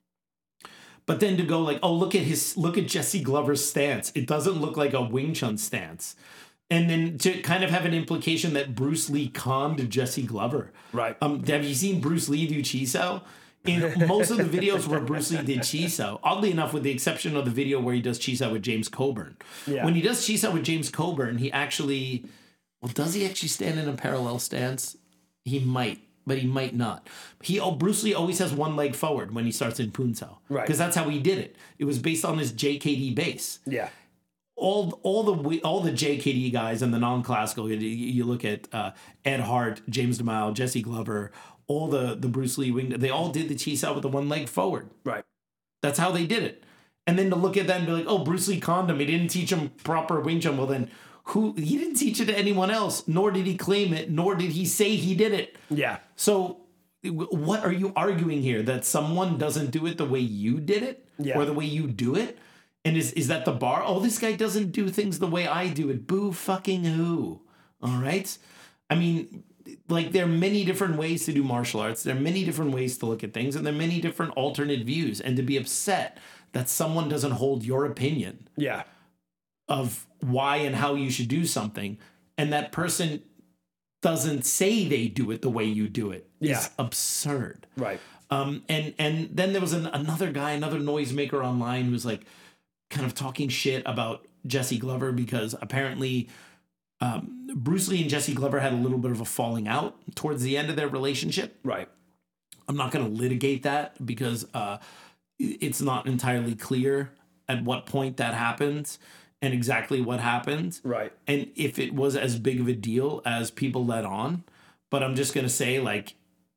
But then to go like, oh, look at his, look at Jesse Glover's stance. It doesn't look like a Wing Chun stance. And then to kind of have an implication that Bruce Lee conned Jesse Glover. Right. Um, have you seen Bruce Lee do Chi Sao? In most of the videos where Bruce Lee did Chi Sao, oddly enough, with the exception of the video where he does Chi Sao with James Coburn. Yeah. When he does Chi Sao with James Coburn, he actually, well, does he actually stand in a parallel stance? He might, but he might not. He, oh, Bruce Lee always has one leg forward when he starts in Pun Sao. Right. Because that's how he did it. It was based on his J K D base. Yeah. All all the all the J K D guys and the non-classical, you, you look at uh, Ed Hart, James DeMille, Jesse Glover, all the, the Bruce Lee wing, they all did the Chi Sao with the one leg forward. Right. That's how they did it. And then to look at that and be like, oh, Bruce Lee conned him. He didn't teach him proper Wing Chun. Well, then who? He didn't teach it to anyone else, nor did he claim it, nor did he say he did it. Yeah. So what are you arguing here? That someone doesn't do it the way you did it? Yeah. Or the way you do it? And is, is that the bar? Oh, this guy doesn't do things the way I do it. Boo fucking who? All right? I mean, like, there are many different ways to do martial arts. There are many different ways to look at things. And there are many different alternate views. And to be upset that someone doesn't hold your opinion Yeah. of why and how you should do something, and that person doesn't say they do it the way you do it, Yeah. is absurd. Right. Um, and, and then there was an, another guy, another noisemaker online who's like, kind of talking shit about Jesse Glover because apparently um, Bruce Lee and Jesse Glover had a little bit of a falling out towards the end of their relationship. Right. I'm not going to litigate that because uh, it's not entirely clear at what point that happened and exactly what happened. Right. And if it was as big of a deal as people let on. But I'm just going to say, like,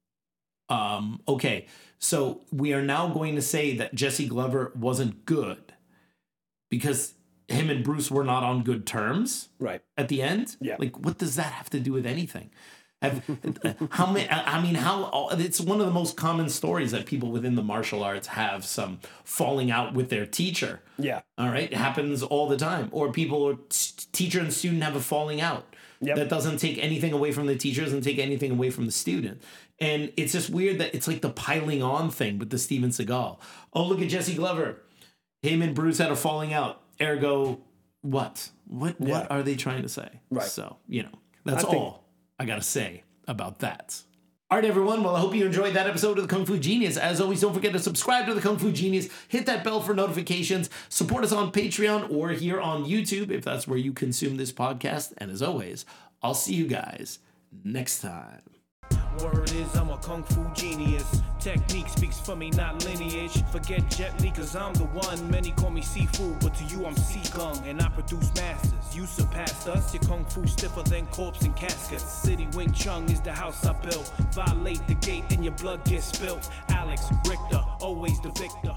um, okay, so we are now going to say that Jesse Glover wasn't good because him and Bruce were not on good terms. Right. At the end. Yeah. Like, what does that have to do with anything? Have, how many? I mean, how? It's one of the most common stories that people within the martial arts have some falling out with their teacher. Yeah. All right, it happens all the time. Or people, teacher and student have a falling out. Yep. That doesn't take anything away from the teacher, doesn't take anything away from the student. And it's just weird that it's like the piling on thing with the Steven Seagal. Oh, look at Jesse Glover. Him and Bruce had a falling out. Ergo, what? What Yeah. what are they trying to say? Right. So, you know, that's I think- all I got to say about that. All right, everyone. Well, I hope you enjoyed that episode of the Kung Fu Genius. As always, don't forget to subscribe to the Kung Fu Genius. Hit that bell for notifications. Support us on Patreon or here on YouTube if that's where you consume this podcast. And as always, I'll see you guys next time. Word is I'm a kung fu genius. Technique speaks for me, not lineage. Forget Jet Li, cause I'm the one. Many call me seafood, but to you I'm Seagung. And I produce masters. You surpassed us. Your kung fu stiffer than corpse and caskets. City Wing Chun is the house I built. Violate the gate and your blood gets spilled. Alex Richter, always the victor.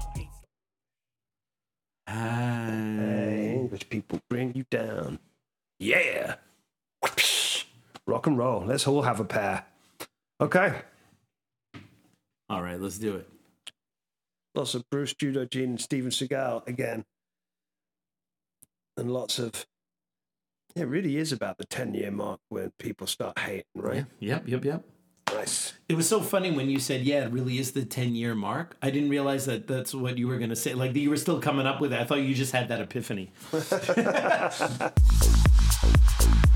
Hey, English people bring you down. Yeah. Rock and roll. Let's all have a pair. Okay. All right, let's do it. Lots of Bruce Judo Gene and Steven Seagal again. And lots of... It really is about the ten-year mark when people start hating, right? Yeah. Yep, yep, yep. Nice. It was so funny when you said, yeah, it really is the ten-year mark. I didn't realize that that's what you were going to say. Like, you were still coming up with it. I thought you just had that epiphany.